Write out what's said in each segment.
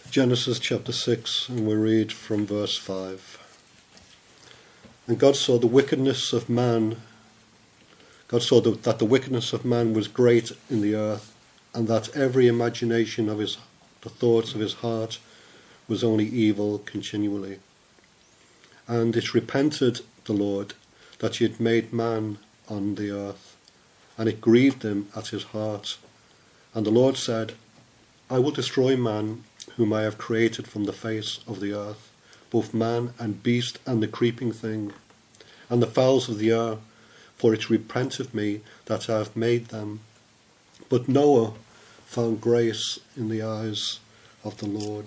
Genesis chapter 6, and we read from verse 5. And God saw the wickedness of man. God saw that the wickedness of man was great in the earth, and that every imagination of the thoughts of his heart was only evil continually. And it repented the Lord that he had made man on the earth, and it grieved him at his heart. And the Lord said, I will destroy man, whom I have created from the face of the earth, both man and beast and the creeping thing, and the fowls of the air, for it repenteth me that I have made them. But Noah found grace in the eyes of the Lord.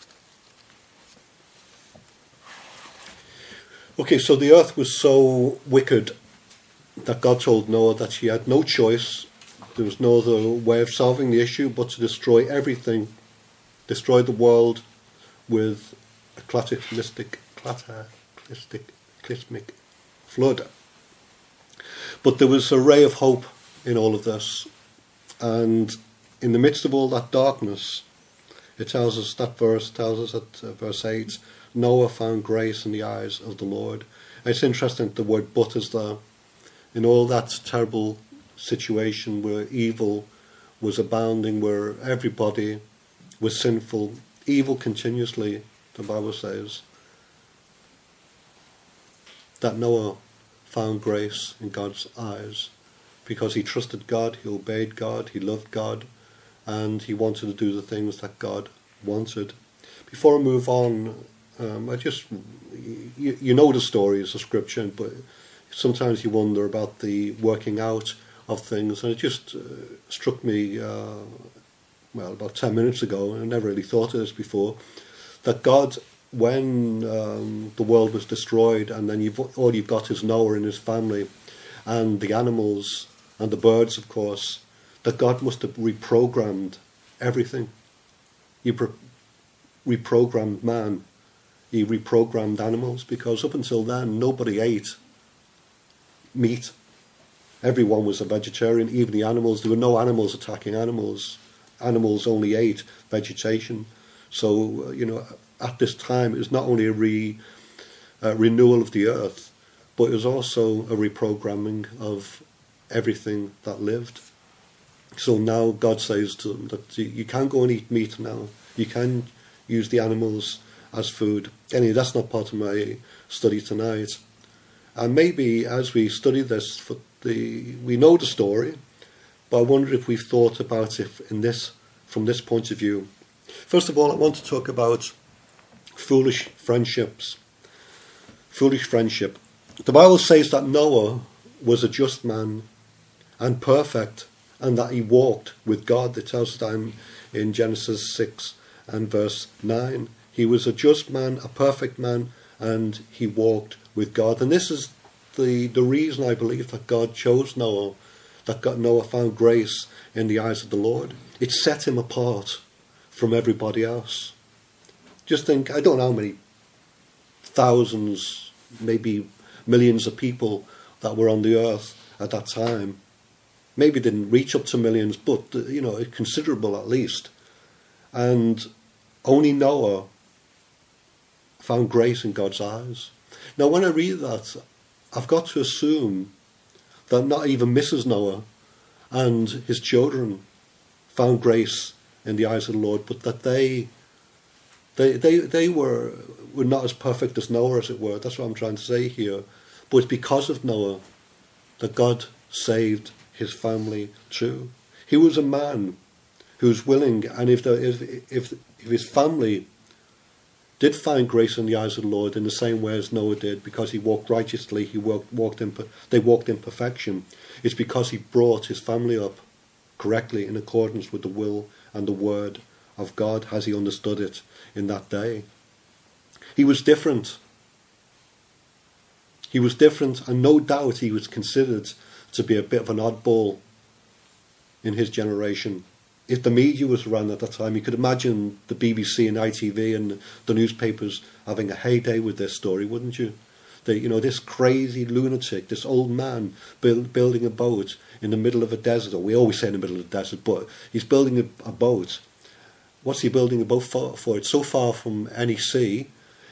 Okay, so the earth was so wicked that God told Noah that he had no choice. There was no other way of solving the issue but to destroy everything, destroy the world with a cataclysmic flood. But there was a ray of hope in all of this, and in the midst of all that darkness, it tells us, that verse tells us at verse 8, Noah found grace in the eyes of the Lord. And it's interesting that the word but is there. In all that terrible situation where evil was abounding, where everybody was sinful, evil continuously, the Bible says, that Noah found grace in God's eyes because he trusted God, he obeyed God, he loved God, and he wanted to do the things that God wanted. Before I move on, you know the stories of Scripture, but sometimes you wonder about the working out of things, and it just struck me, about 10 minutes ago, and I never really thought of this before, that God, when the world was destroyed, and then all you've got is Noah and his family, and the animals, and the birds, of course, that God must have reprogrammed everything. He reprogrammed man. He reprogrammed animals, because up until then, nobody ate meat. Everyone was a vegetarian, even the animals. There were no animals attacking animals. Animals only ate vegetation. So, at this time, it was not only a renewal of the earth, but it was also a reprogramming of everything that lived. So now God says to them that you can go and eat meat now. You can use the animals as food. Anyway, that's not part of my study tonight. And maybe as we study this, we know the story, but I wonder if we've thought about it from this point of view. First of all, I want to talk about foolish friendships. Foolish friendship. The Bible says that Noah was a just man and perfect, and that he walked with God. It tells us that in Genesis 6 and verse 9. He was a just man, a perfect man, and he walked with God. And this is the reason I believe that God chose Noah, that Noah found grace in the eyes of the Lord. It set him apart from everybody else. Just think, I don't know how many thousands, maybe millions of people that were on the earth at that time. Maybe didn't reach up to millions, but, considerable at least. And only Noah found grace in God's eyes. Now, when I read that, I've got to assume that not even Mrs. Noah and his children found grace in the eyes of the Lord, but that they were not as perfect as Noah, as it were. That's what I'm trying to say here. But it's because of Noah that God saved his family too. He was a man who was willing, and if his family did find grace in the eyes of the Lord in the same way as Noah did, because he walked righteously, they walked in perfection, it's because he brought his family up correctly in accordance with the will and the word of God as he understood it in that day. He was different. He was different, and no doubt he was considered to be a bit of an oddball in his generation. If the media was around at that time, you could imagine the BBC and ITV and the newspapers having a heyday with this story, wouldn't you? This crazy lunatic, this old man building a boat in the middle of a desert, or we always say in the middle of the desert, but he's building a boat what's he building a boat for? It's so far from any sea.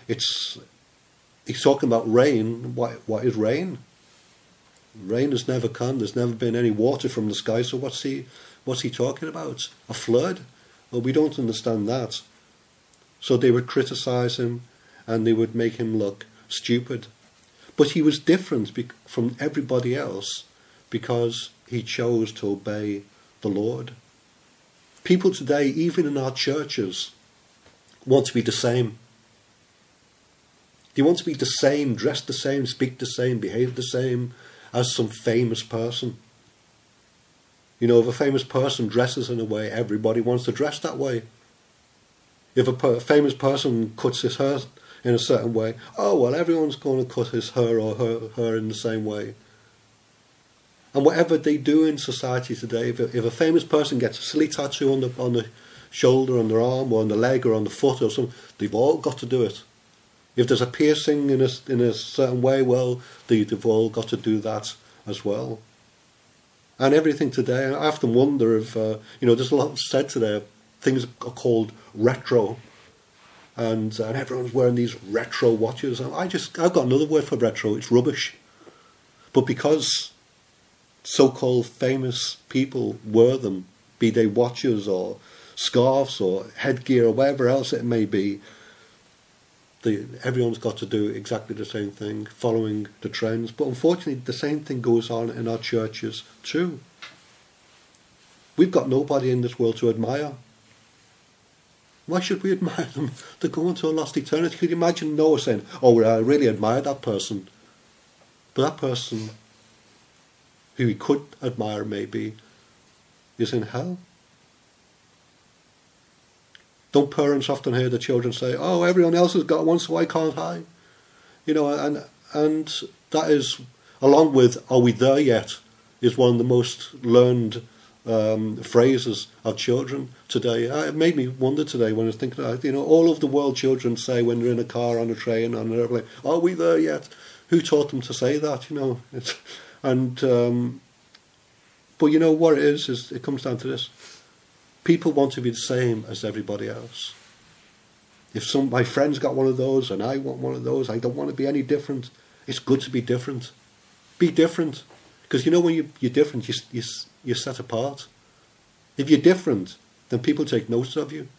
He's talking about rain. What is rain? Rain has never come. There's never been any water from the sky. So what's he talking about? A flood? Well, we don't understand that. So they would criticize him, and they would make him look stupid. But he was different from everybody else because he chose to obey the Lord. People today, even in our churches, want to be the same. They want to be the same, dress the same, speak the same, behave the same as some famous person. You know, if a famous person dresses in a way, everybody wants to dress that way. If a famous person cuts his hair in a certain way, oh, well, everyone's going to cut his hair or her in the same way. And whatever they do in society today, if a famous person gets a silly tattoo on the shoulder, on their arm, or on the leg, or on the foot, or something, they've all got to do it. If there's a piercing in a certain way, well, they've all got to do that as well. And everything today, I often wonder if, there's a lot said today, things are called retro, and everyone's wearing these retro watches. And I've got another word for retro, it's rubbish. But because so-called famous people wear them, be they watches or scarves or headgear or whatever else it may be, everyone's got to do exactly the same thing, following the trends. But unfortunately, the same thing goes on in our churches too. We've got nobody in this world to admire. Why should we admire them? They're going to a lost eternity. Could you imagine Noah saying, oh, I really admire that person. But that person, who he could admire maybe, is in hell. Don't parents often hear the children say, oh, everyone else has got one, so why can't I? You know, and that is, along with, are we there yet, is one of the most learned phrases of children today. It made me wonder today when I was thinking about it. All of the world children say when they're in a car, on a train, on an airplane, are we there yet? Who taught them to say that, but you know what it is it comes down to this. People want to be the same as everybody else. If my friend's got one of those and I want one of those, I don't want to be any different. It's good to be different. Be different. Because when you're different, you're set apart. If you're different, then people take notice of you.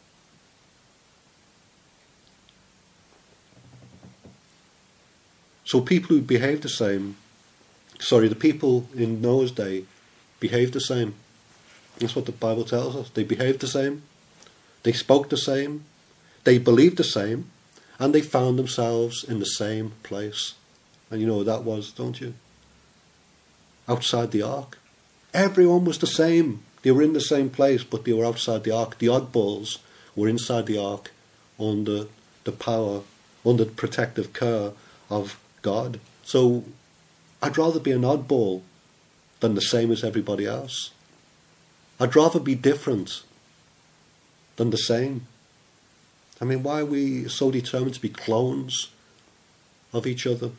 So people who behave the same, the people in Noah's day behaved the same. That's what the Bible tells us. They behaved the same, they spoke the same, they believed the same, and they found themselves in the same place. And you know what that was, don't you? Outside the ark. Everyone was the same. They were in the same place, but they were outside the ark. The oddballs were inside the ark under the power, under the protective care of God. So I'd rather be an oddball than the same as everybody else. I'd rather be different than the same. I mean, why are we so determined to be clones of each other?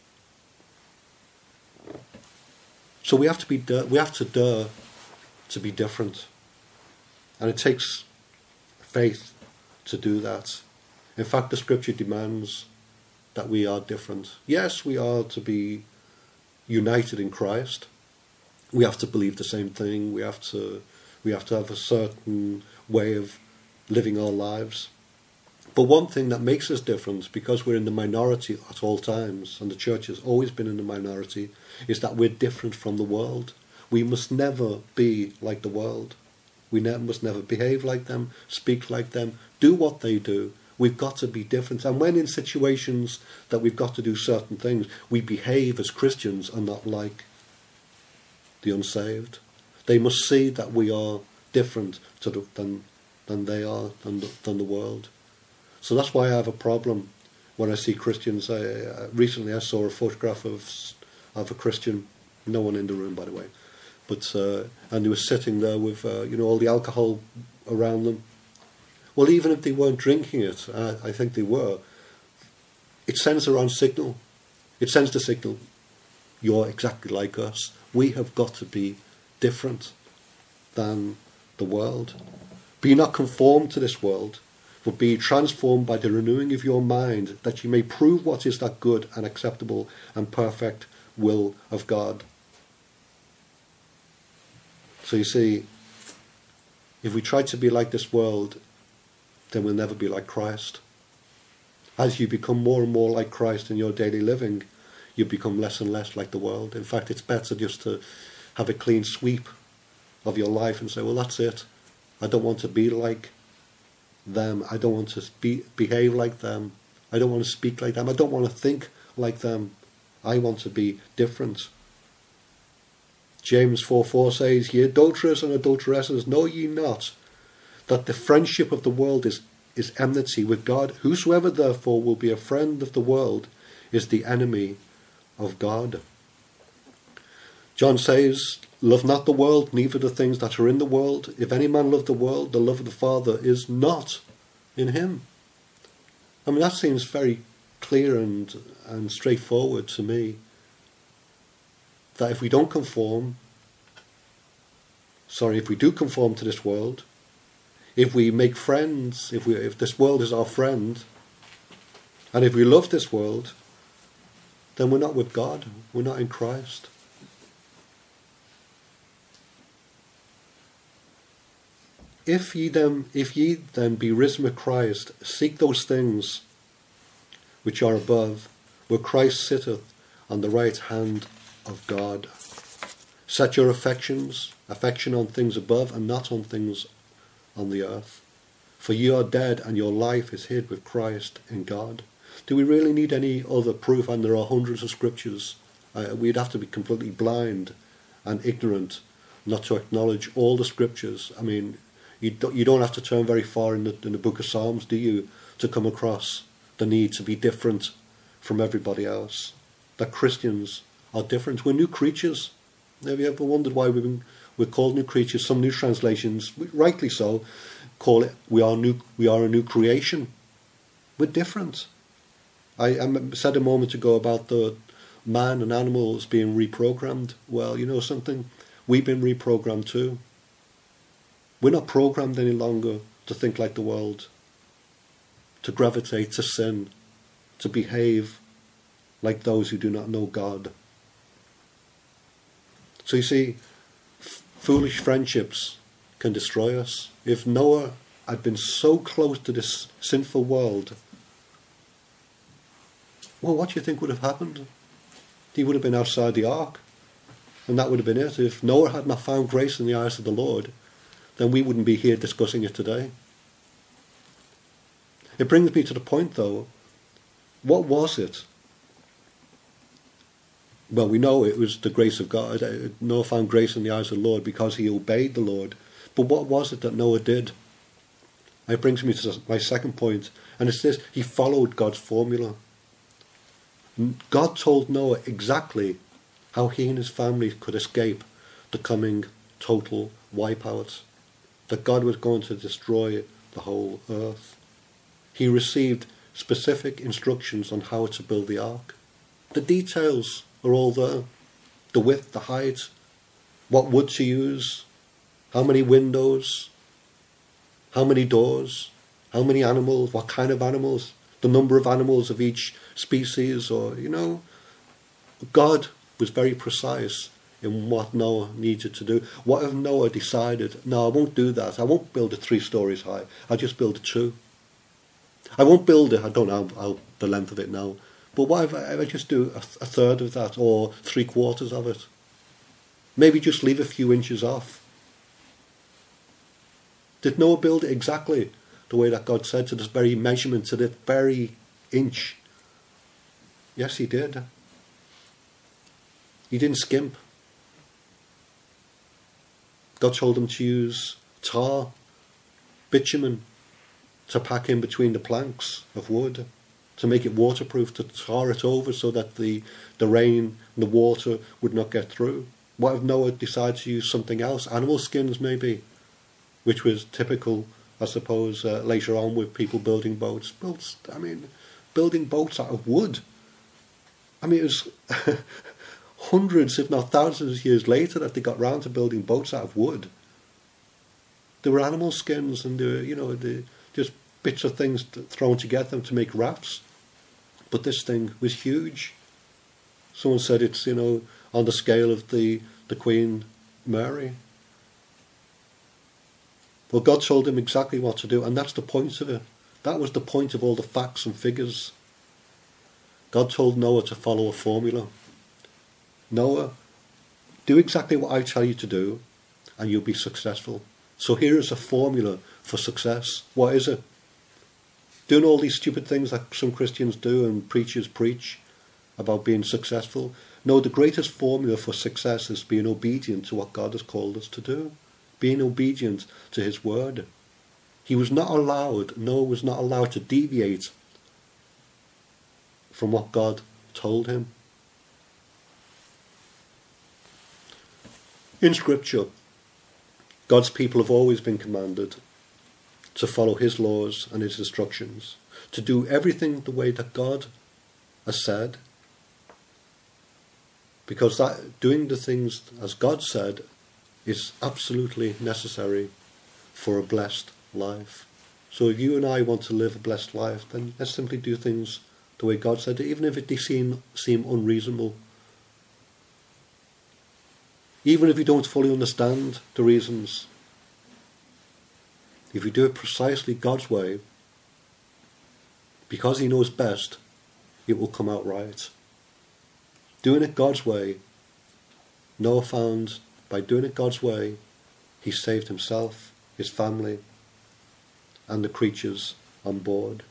So we have to dare to be different, and it takes faith to do that. In fact, the Scripture demands that we are different. Yes, we are to be united in Christ. We have to believe the same thing. We have to have a certain way of living our lives. But one thing that makes us different, because we're in the minority at all times, and the church has always been in the minority, is that we're different from the world. We must never be like the world. We must never behave like them, speak like them, do what they do. We've got to be different. And when in situations that we've got to do certain things, we behave as Christians and not like the unsaved. They must see that we are different than they are, than the world. So that's why I have a problem when I see Christians. Recently I saw a photograph of a Christian, no one in the room by the way, but and they were sitting there with all the alcohol around them. Well, even if they weren't drinking it, I think they were, it sends the wrong signal. It sends the signal, you're exactly like us. We have got to be different than the world. Be not conformed to this world, but be transformed by the renewing of your mind, that you may prove what is that good and acceptable and perfect will of God. So you see, if we try to be like this world, then we'll never be like Christ. As you become more and more like Christ in your daily living, you become less and less like the world. In fact, it's better just to have a clean sweep of your life and say, well, that's it. I don't want to be like them. I don't want to behave like them. I don't want to speak like them. I don't want to think like them. I want to be different. James 4:4 says, ye adulterers and adulteresses, know ye not that the friendship of the world is enmity with God? Whosoever therefore will be a friend of the world is the enemy of God. John says, love not the world, neither the things that are in the world. If any man love the world, the love of the Father is not in him. I mean, that seems very clear and straightforward to me. That if we do conform to this world, if we make friends, if this world is our friend, and if we love this world, then we're not with God, we're not in Christ. If ye then be risen with Christ, seek those things which are above, where Christ sitteth on the right hand of God. Set your affection on things above and not on things on the earth. For ye are dead and your life is hid with Christ in God. Do we really need any other proof? And there are hundreds of scriptures. We'd have to be completely blind and ignorant not to acknowledge all the scriptures. I mean, you don't have to turn very far in the book of Psalms, do you, to come across the need to be different from everybody else. That Christians are different. We're new creatures. Have you ever wondered why we're called new creatures? Some new translations, rightly so, call it we are a new creation. We're different. I said a moment ago about the man and animals being reprogrammed. Well, you know something? We've been reprogrammed too. We're not programmed any longer to think like the world, to gravitate to sin, to behave like those who do not know God. So you see, foolish friendships can destroy us. If Noah had been so close to this sinful world, well, what do you think would have happened? He would have been outside the ark, and that would have been it. If Noah had not found grace in the eyes of the Lord, then we wouldn't be here discussing it today. It brings me to the point, though, what was it? Well, we know it was the grace of God. Noah found grace in the eyes of the Lord because he obeyed the Lord. But what was it that Noah did? It brings me to my second point, and it's this: he followed God's formula. God told Noah exactly how he and his family could escape the coming total wipeout, that God was going to destroy the whole earth. He received specific instructions on how to build the ark. The details are all there. The width, the height, what wood to use, how many windows, how many doors, how many animals, what kind of animals, the number of animals of each species, or, God was very precise in what Noah needed to do. What if Noah decided, no, I won't do that. I won't build it 3 stories high. I'll just build it 2. I won't build it, I don't know the length of it now. But what if I just do a third of that, or 3/4 of it? Maybe just leave a few inches off. Did Noah build it exactly the way that God said, to this very measurement, to this very inch? Yes, he did. He didn't skimp. God told him to use tar, bitumen, to pack in between the planks of wood, to make it waterproof, to tar it over so that the rain and the water would not get through. What if Noah decided to use something else? Animal skins, maybe, which was typical, I suppose, later on with people building boats. Building boats out of wood. It was hundreds, if not thousands of years later that they got round to building boats out of wood. There were animal skins, and there were, just bits of things thrown together to make rafts. But this thing was huge. Someone said it's, on the scale of the Queen Mary. Well, God told him exactly what to do, and that's the point of it. That was the point of all the facts and figures. God told Noah to follow a formula. Noah, do exactly what I tell you to do, and you'll be successful. So here is a formula for success. What is it? Doing all these stupid things that some Christians do and preachers preach about being successful. No, the greatest formula for success is being obedient to what God has called us to do. Being obedient to his word. Noah was not allowed to deviate from what God told him. In Scripture, God's people have always been commanded to follow his laws and his instructions, to do everything the way that God has said, because doing the things as God said is absolutely necessary for a blessed life. So if you and I want to live a blessed life, then let's simply do things the way God said it, even if they seem unreasonable. Even if you don't fully understand the reasons. If you do it precisely God's way, because he knows best, it will come out right. Doing it God's way, Noah found by doing it God's way, he saved himself, his family, and the creatures on board.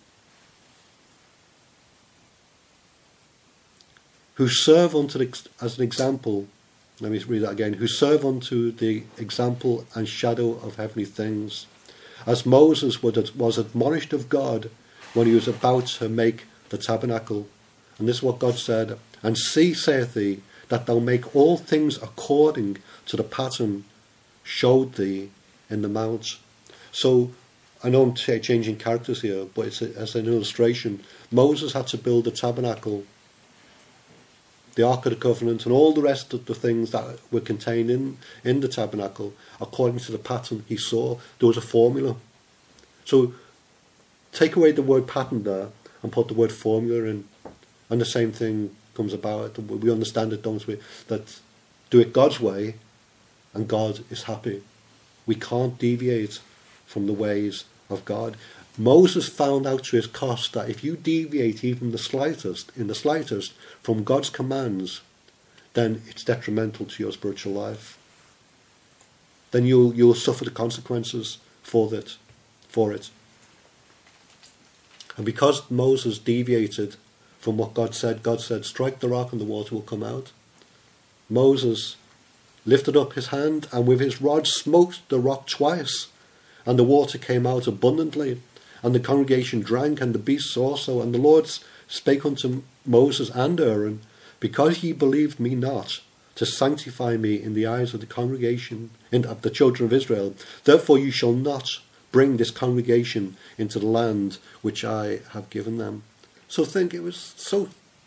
Who serve as an example, let me read that again, who serve unto the example and shadow of heavenly things, as Moses was admonished of God when he was about to make the tabernacle. And this is what God said, and see, saith he, that thou make all things according to the pattern showed thee in the mount. So, I know I'm changing characters here, but it's as an illustration. Moses had to build the tabernacle, the Ark of the Covenant, and all the rest of the things that were contained in the tabernacle, according to the pattern he saw. There was a formula. So, take away the word pattern there, and put the word formula in, and the same thing comes about. We understand it, don't we? That do it God's way, and God is happy. We can't deviate from the ways of God. Moses found out to his cost that if you deviate even in the slightest from God's commands, then it's detrimental to your spiritual life. Then you'll suffer the consequences for it. And because Moses deviated from what God said, strike the rock and the water will come out. Moses lifted up his hand and with his rod smote the rock twice, and the water came out abundantly, and the congregation drank, and the beasts also. And the Lord spake unto Moses and Aaron, because ye believed me not, to sanctify me in the eyes of the congregation, of the children of Israel, therefore you shall not bring this congregation into the land which I have given them. So think, it was so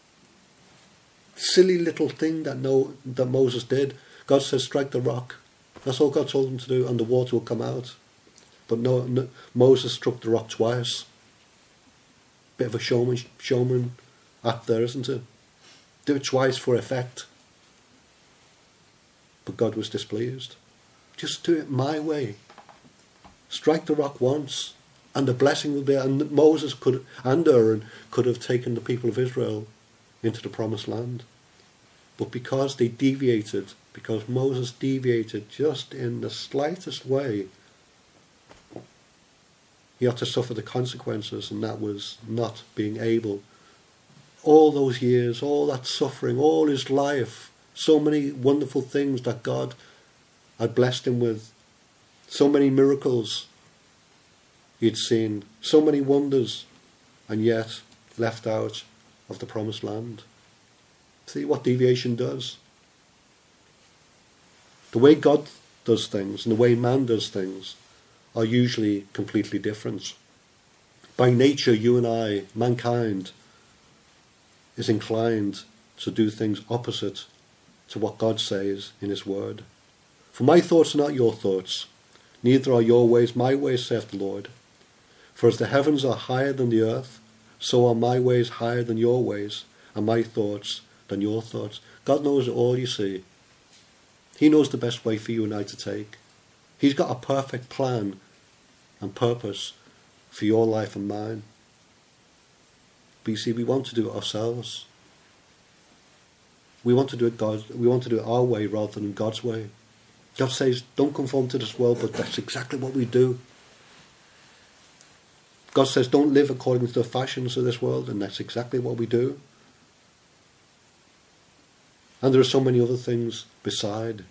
silly little thing that Moses did. God says, strike the rock. That's all God told him to do, and the water will come out. But no, Moses struck the rock twice. Bit of a showman act there, isn't it? Do it twice for effect. But God was displeased. Just do it my way. Strike the rock once, and the blessing will be. And Moses and Aaron could have taken the people of Israel into the promised land. But because Moses deviated just in the slightest way, he had to suffer the consequences, and that was not being able. All those years, all that suffering, all his life, so many wonderful things that God had blessed him with, so many miracles he'd seen, so many wonders, and yet left out of the promised land. See what deviation does? The way God does things and the way man does things are usually completely different. By nature, you and I, mankind, is inclined to do things opposite to what God says in his word. For my thoughts are not your thoughts, neither are your ways my ways, saith the Lord. For as the heavens are higher than the earth, so are my ways higher than your ways, and my thoughts than your thoughts. God knows it all, you see. He knows the best way for you and I to take. He's got a perfect plan and purpose for your life and mine. But you see, we want to do it ourselves. We want to do it our way rather than God's way. God says, don't conform to this world, but that's exactly what we do. God says, don't live according to the fashions of this world, and that's exactly what we do. And there are so many other things beside.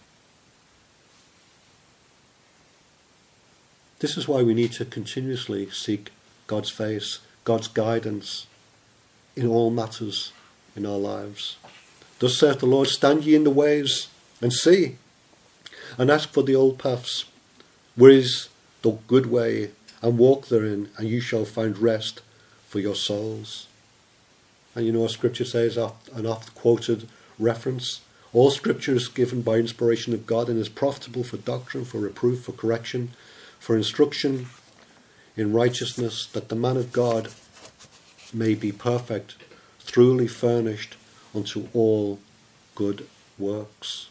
This is why we need to continuously seek God's face, God's guidance in all matters in our lives. Thus saith the Lord, stand ye in the ways and see, and ask for the old paths, where is the good way, and walk therein, and you shall find rest for your souls. And you know what Scripture says, an oft-quoted reference, all Scripture is given by inspiration of God and is profitable for doctrine, for reproof, for correction, for instruction in righteousness, that the man of God may be perfect, thoroughly furnished unto all good works.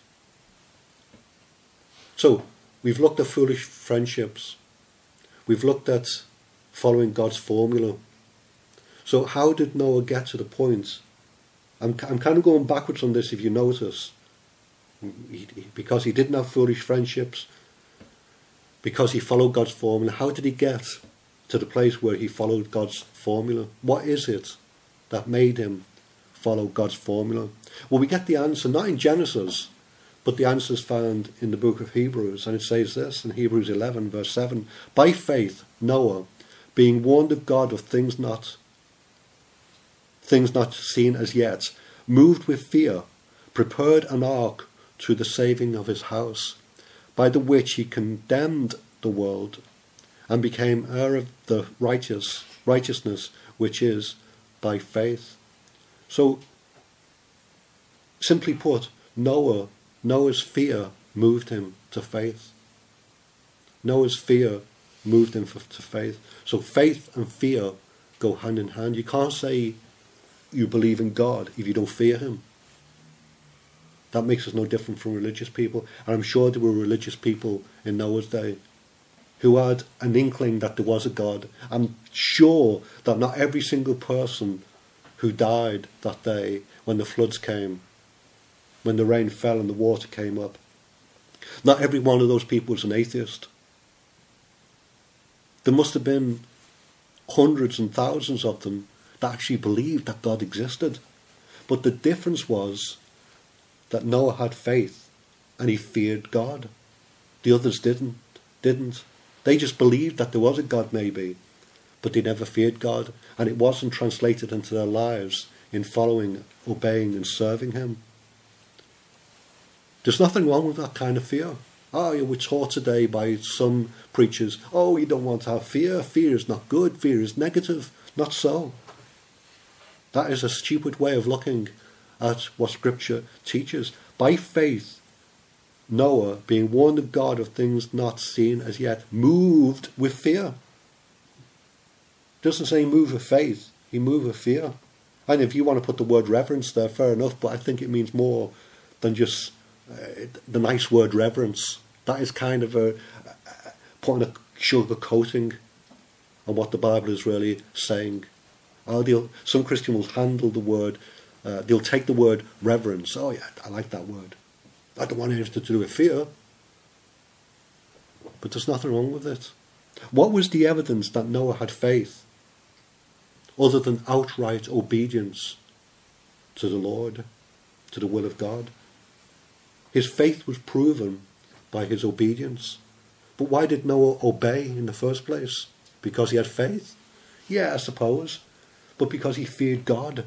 So, we've looked at foolish friendships. We've looked at following God's formula. So how did Noah get to the point? I'm kind of going backwards on this, if you notice. Because he didn't have foolish friendships, because he followed God's formula. How did he get to the place where he followed God's formula? What is it that made him follow God's formula? Well, we get the answer not in Genesis, but the answer is found in the book of Hebrews, and it says this in Hebrews 11 verse 7, by faith Noah, being warned of God of things not seen as yet, moved with fear, prepared an ark to the saving of his house, by the which he condemned the world, and became heir of the righteousness which is by faith. So, simply put, Noah's fear moved him to faith. Noah's fear moved him to faith. So faith and fear go hand in hand. You can't say you believe in God if you don't fear him. That makes us no different from religious people. And I'm sure there were religious people in Noah's day who had an inkling that there was a God. I'm sure that not every single person who died that day when the floods came, when the rain fell and the water came up, not every one of those people was an atheist. There must have been hundreds and thousands of them that actually believed that God existed. But the difference was that Noah had faith and he feared God. The others didn't. They just believed that there was a God maybe, but they never feared God, and it wasn't translated into their lives in following, obeying and serving him. There's nothing wrong with that kind of fear. We're taught today by some preachers, you don't want to have fear. Fear is not good. Fear is negative. Not so. That is a stupid way of looking at what Scripture teaches. By faith, Noah, being warned of God of things not seen as yet, moved with fear. It doesn't say move with faith. He moved with fear. And if you want to put the word reverence there, fair enough, but I think it means more than just the nice word reverence. That is kind of putting a sugar coating on what the Bible is really saying. Some Christian will handle the word, they'll take the word reverence. Oh yeah, I like that word. I don't want anything to do with fear. But there's nothing wrong with it. What was the evidence that Noah had faith, other than outright obedience to the Lord, to the will of God? His faith was proven by his obedience. But why did Noah obey in the first place? Because he had faith? Yeah, I suppose. But because he feared God.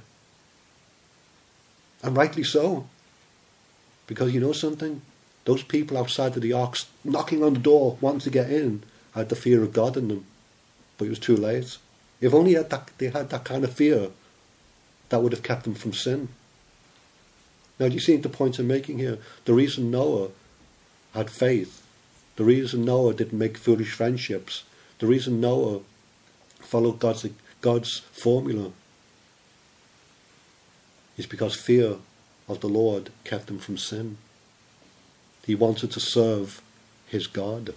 And rightly so. Because you know something? Those people outside of the ark knocking on the door, wanting to get in, had the fear of God in them. But it was too late. If only they had that kind of fear, that would have kept them from sin. Now, do you see the point I'm making here? The reason Noah had faith The reason Noah didn't make foolish friendships, the reason Noah followed God's formula is because fear of the Lord kept him from sin. He wanted to serve his God.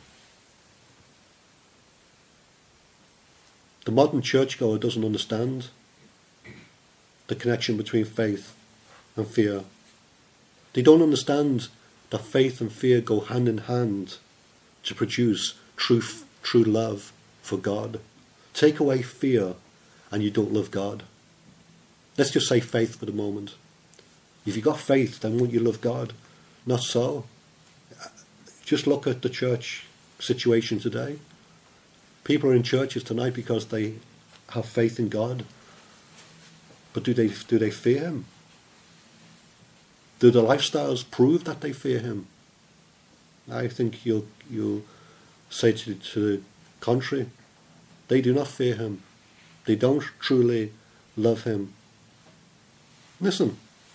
The modern churchgoer doesn't understand the connection between faith and fear. They don't understand that faith and fear go hand in hand to produce true love for God. Take away fear and you don't love God. Let's just say faith for the moment. If you've got faith, then won't you love God? Not so. Just look at the church situation today. People are in churches tonight because they have faith in God. But do they fear him? Do their lifestyles prove that they fear him? I think you'll say to the contrary. They do not fear him. They don't truly love him. Listen.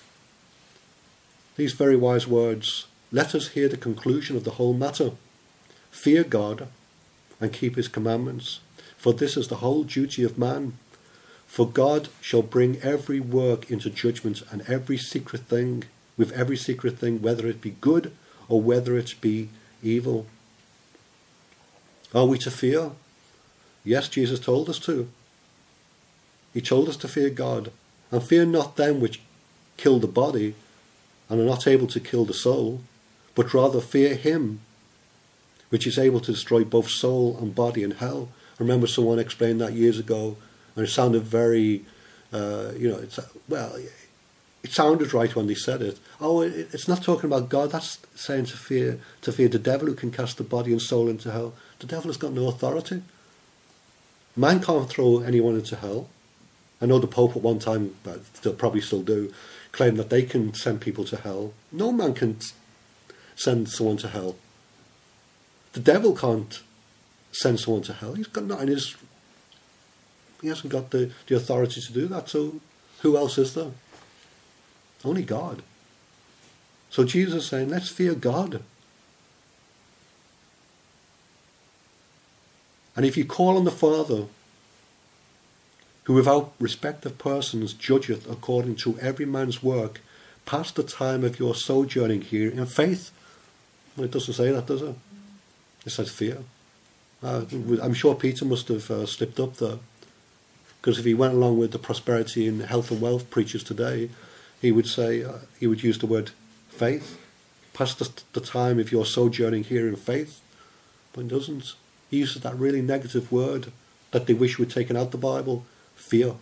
These very wise words. Let us hear the conclusion of the whole matter. Fear God and keep his commandments, for this is the whole duty of man. For God shall bring every work into judgment and with every secret thing, whether it be good or whether it be evil. Are we to fear? Yes, Jesus told us to. He told us to fear God, and fear not them which kill the body and are not able to kill the soul, but rather fear him which is able to destroy both soul and body in hell. I remember someone explained that years ago, and it sounded very, it sounded right when they said it. Oh, it's not talking about God. That's saying to fear the devil who can cast the body and soul into hell. The devil has got no authority. Man can't throw anyone into hell. I know the Pope at one time, they'll probably still do, claimed that they can send people to hell. No man can send someone to hell. The devil can't send someone to hell. He's got nothing. He hasn't got the authority to do that. So who else is there? Only God. So Jesus is saying, let's fear God. And if you call on the Father, who without respect of persons judgeth according to every man's work, pass the time of your sojourning here in faith. Well, it doesn't say that, does it? It says fear. I'm sure Peter must have slipped up there. Because if he went along with the prosperity and health and wealth preachers today, he would use the word faith. Pass the time of your sojourning here in faith. But he doesn't. He uses that really negative word that they wish we'd taken out the Bible. Fear.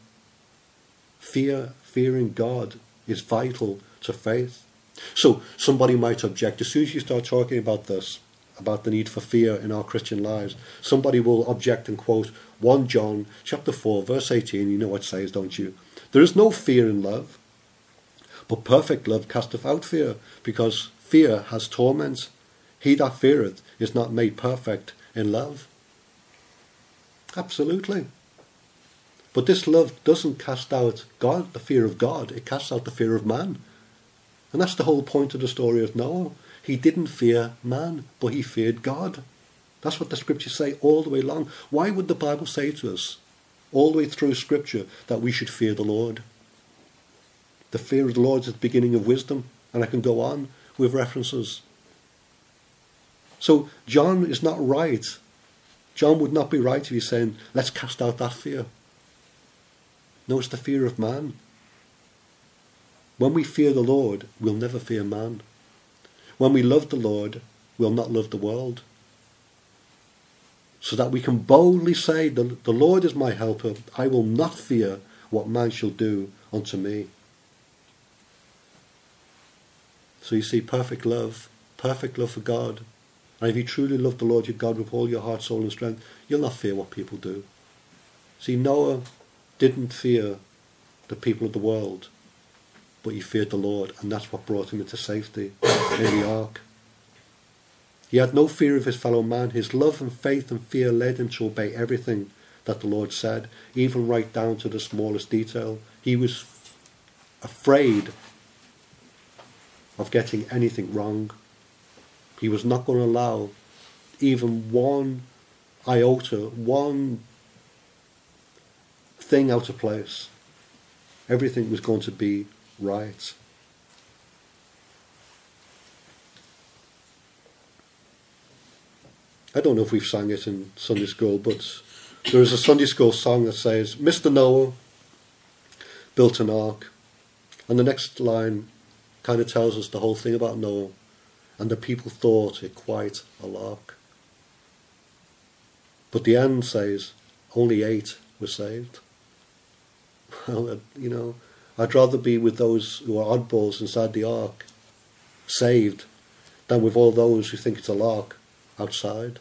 Fearing God is vital to faith. So somebody might object. As soon as you start talking about this, about the need for fear in our Christian lives, somebody will object and quote 1 John chapter 4 verse 18. You know what it says, don't you? There is no fear in love, but perfect love casteth out fear, because fear has torment. He that feareth is not made perfect in love. Absolutely. But this love doesn't cast out God, the fear of God. It casts out the fear of man. And that's the whole point of the story of Noah. He didn't fear man, but he feared God. That's what the scriptures say all the way along. Why would the Bible say to us, all the way through scripture, that we should fear the Lord? The fear of the Lord is the beginning of wisdom. And I can go on with references. So John is not right. John would not be right if he's saying, let's cast out that fear. No, it's the fear of man. When we fear the Lord, we'll never fear man. When we love the Lord, we'll not love the world. So that we can boldly say, the Lord is my helper. I will not fear what man shall do unto me. So you see, perfect love for God. And if you truly love the Lord your God with all your heart, soul and strength, you'll not fear what people do. See, Noah didn't fear the people of the world, but he feared the Lord, and that's what brought him into safety in the ark. He had no fear of his fellow man. His love and faith and fear led him to obey everything that the Lord said, even right down to the smallest detail. He was afraid of getting anything wrong. He was not going to allow even one iota, one thing out of place. Everything was going to be right. I don't know if we've sang it in Sunday school, but there is a Sunday school song that says, Mr. Noah built an ark. And the next line kind of tells us the whole thing about Noah. And the people thought it quite a lark. But the end says, only 8 were saved. Well, I'd rather be with those who are oddballs inside the ark, saved, than with all those who think it's a lark outside.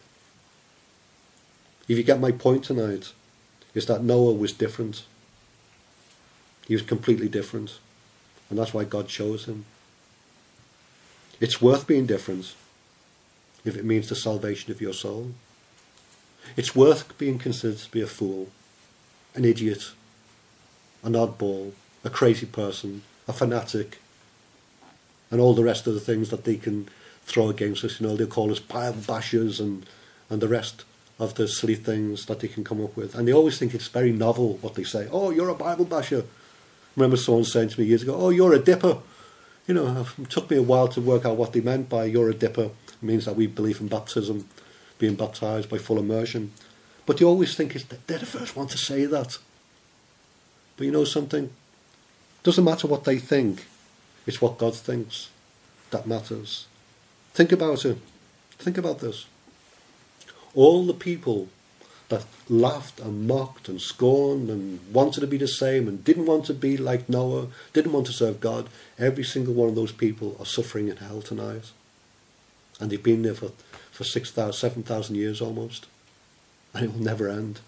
If you get my point tonight, is that Noah was different. He was completely different. And that's why God chose him. It's worth being different if it means the salvation of your soul. It's worth being considered to be a fool, an idiot, an oddball, a crazy person, a fanatic, and all the rest of the things that they can throw against us. They'll call us Bible bashers and the rest of the silly things that they can come up with. And they always think it's very novel what they say. Oh, you're a Bible basher. I remember someone saying to me years ago, oh, you're a dipper. It took me a while to work out what they meant by you're a dipper. It means that we believe in baptism, being baptised by full immersion. But they always think they're the first one to say that. But you know something? It doesn't matter what they think. It's what God thinks that matters. Think about it. Think about this. All the people that laughed and mocked and scorned and wanted to be the same and didn't want to be like Noah, didn't want to serve God, every single one of those people are suffering in hell tonight. And they've been there for 6,000, 7,000 years almost. And it will never end.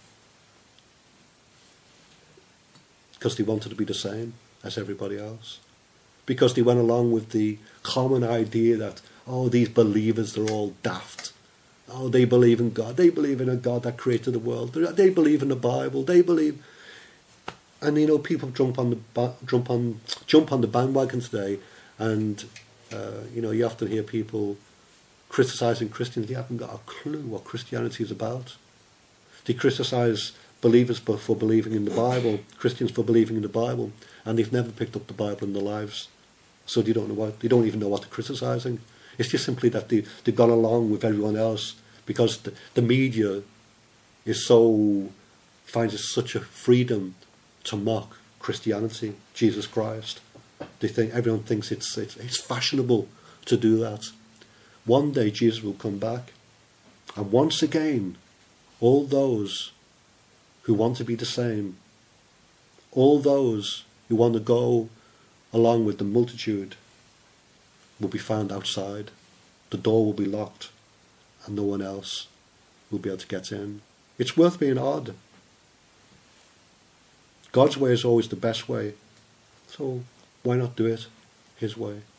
Because they wanted to be the same as everybody else. Because they went along with the common idea that, oh, these believers, they're all daft. Oh, they believe in God. They believe in a God that created the world. They believe in the Bible. They believe, and people jump on the bandwagon today, and you often hear people criticising Christians. They haven't got a clue what Christianity is about. They criticise believers for believing in the Bible, Christians for believing in the Bible, and they've never picked up the Bible in their lives, so they don't even know what they're criticising. It's just simply that they've gone along with everyone else because the media finds it such a freedom to mock Christianity, Jesus Christ. Everyone thinks it's fashionable to do that. One day Jesus will come back, and once again, all those who want to be the same, all those who want to go along with the multitude, will be found outside. The door will be locked and no one else will be able to get in. It's worth being odd. God's way is always the best way, so why not do it His way?